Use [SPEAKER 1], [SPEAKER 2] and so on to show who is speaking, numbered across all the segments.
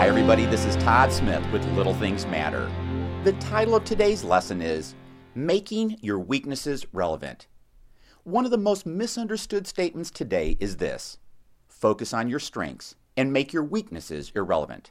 [SPEAKER 1] Hi everybody, this is Todd Smith with Little Things Matter. The title of today's lesson is Making Your Weaknesses Relevant. One of the most misunderstood statements today is this: focus on your strengths and make your weaknesses irrelevant.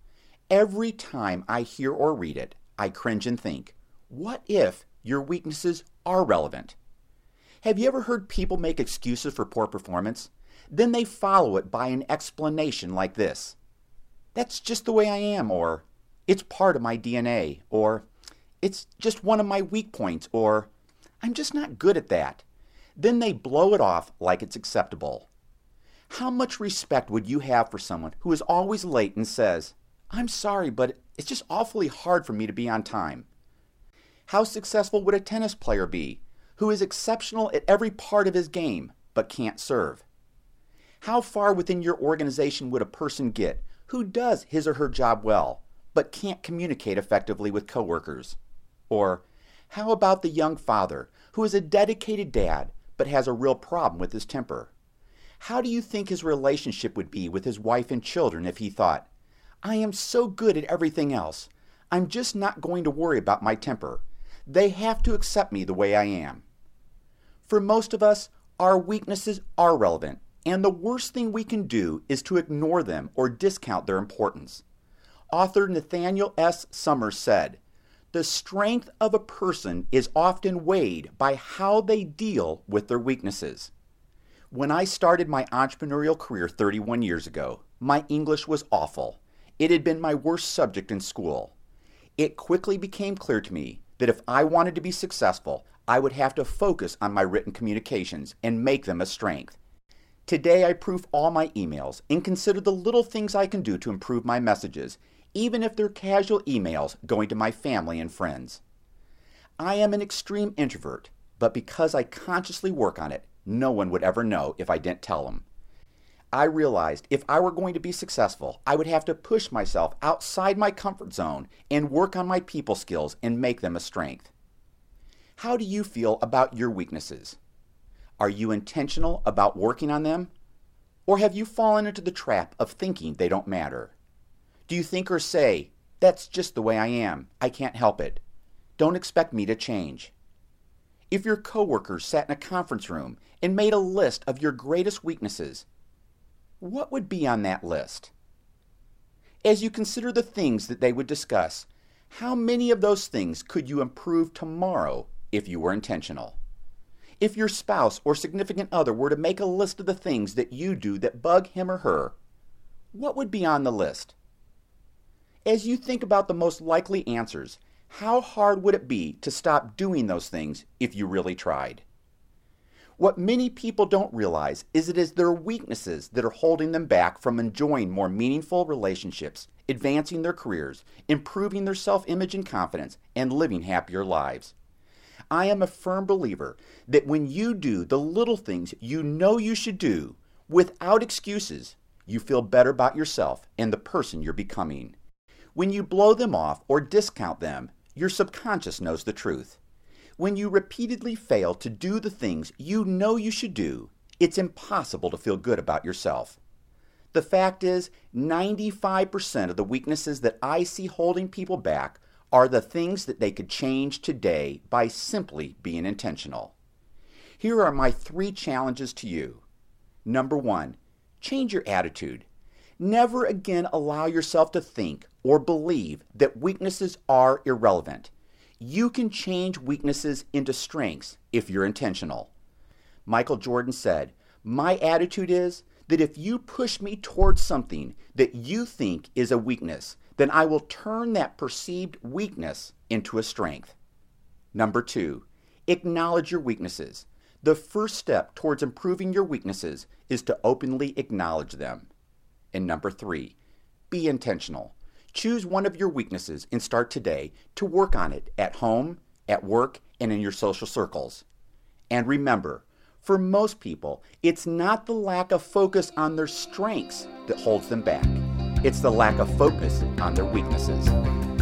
[SPEAKER 1] Every time I hear or read it, I cringe and think, what if your weaknesses are relevant? Have you ever heard people make excuses for poor performance? Then they follow it by an explanation like this: that's just the way I am, or it's part of my DNA, or it's just one of my weak points, or I'm just not good at that. Then they blow it off like it's acceptable. How much respect would you have for someone who is always late and says, I'm sorry, but it's just awfully hard for me to be on time? How successful would a tennis player be who is exceptional at every part of his game but can't serve? How far within your organization would a person get who does his or her job well but can't communicate effectively with coworkers? Or how about the young father who is a dedicated dad but has a real problem with his temper? How do you think his relationship would be with his wife and children if he thought, I am so good at everything else, I'm just not going to worry about my temper. They have to accept me the way I am. For most of us, our weaknesses are relevant, and the worst thing we can do is to ignore them or discount their importance. Author Nathaniel S. Summers said, the strength of a person is often weighed by how they deal with their weaknesses. When I started my entrepreneurial career 31 years ago, my English was awful. It had been my worst subject in school. It quickly became clear to me that if I wanted to be successful, I would have to focus on my written communications and make them a strength. Today I proof all my emails and consider the little things I can do to improve my messages, even if they're casual emails going to my family and friends. I am an extreme introvert, but because I consciously work on it, no one would ever know if I didn't tell them. I realized if I were going to be successful, I would have to push myself outside my comfort zone and work on my people skills and make them a strength. How do you feel about your weaknesses? Are you intentional about working on them? Or have you fallen into the trap of thinking they don't matter? Do you think or say, that's just the way I am, I can't help it, don't expect me to change? If your coworkers sat in a conference room and made a list of your greatest weaknesses, what would be on that list? As you consider the things that they would discuss, how many of those things could you improve tomorrow if you were intentional? If your spouse or significant other were to make a list of the things that you do that bug him or her, what would be on the list? As you think about the most likely answers, how hard would it be to stop doing those things if you really tried? What many people don't realize is it is their weaknesses that are holding them back from enjoying more meaningful relationships, advancing their careers, improving their self-image and confidence, and living happier lives. I am a firm believer that when you do the little things you know you should do without excuses, you feel better about yourself and the person you're becoming. When you blow them off or discount them, your subconscious knows the truth. When you repeatedly fail to do the things you know you should do, it's impossible to feel good about yourself. The fact is, 95% of the weaknesses that I see holding people back are the things that they could change today by simply being intentional. Here are my 3 challenges to you. Number 1, change your attitude. Never again allow yourself to think or believe that weaknesses are irrelevant. You can change weaknesses into strengths if you're intentional. Michael Jordan said, my attitude is that if you push me towards something that you think is a weakness, then I will turn that perceived weakness into a strength. Number 2, acknowledge your weaknesses. The first step towards improving your weaknesses is to openly acknowledge them. And number 3, be intentional. Choose one of your weaknesses and start today to work on it at home, at work, and in your social circles. And remember, for most people, it's not the lack of focus on their strengths that holds them back. It's the lack of focus on their weaknesses.